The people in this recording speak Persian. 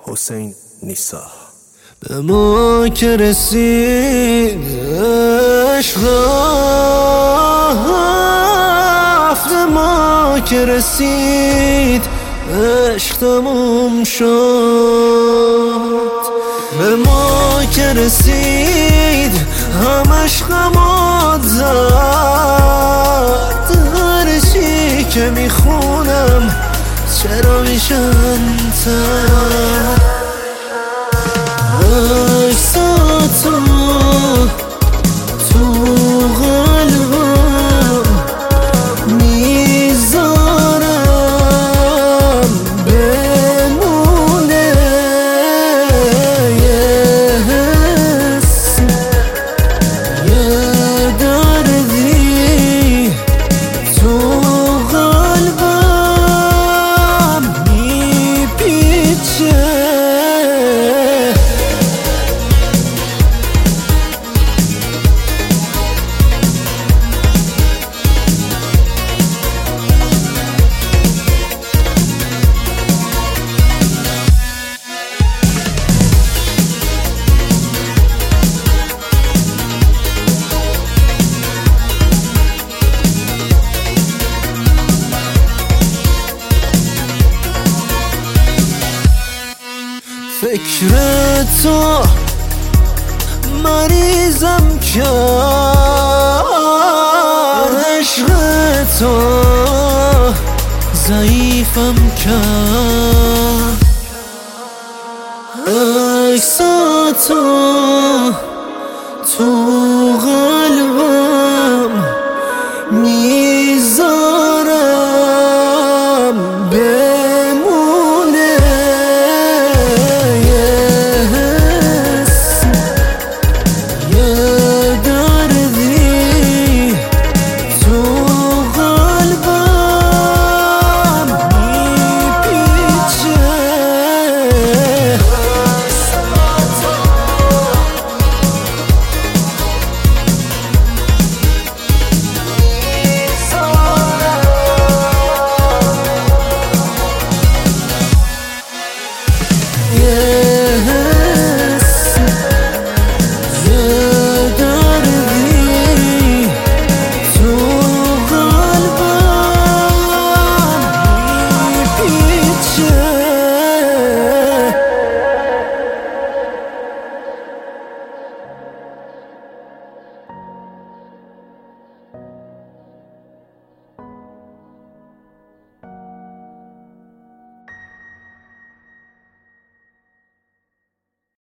حسین نیسا. به ما که رسید عشق رفت، ما که رسید عشق تموم شد. به ما که رسید همش غمات زد، هر چی که میخونم چرا میشن تر. عکساتو تو قلبم میذارم بمونه، یه حس یه دردی تو قلبم میپیچه. فکر تو مریضم کرد، عشق تو ضعیفم کرد. عکساتو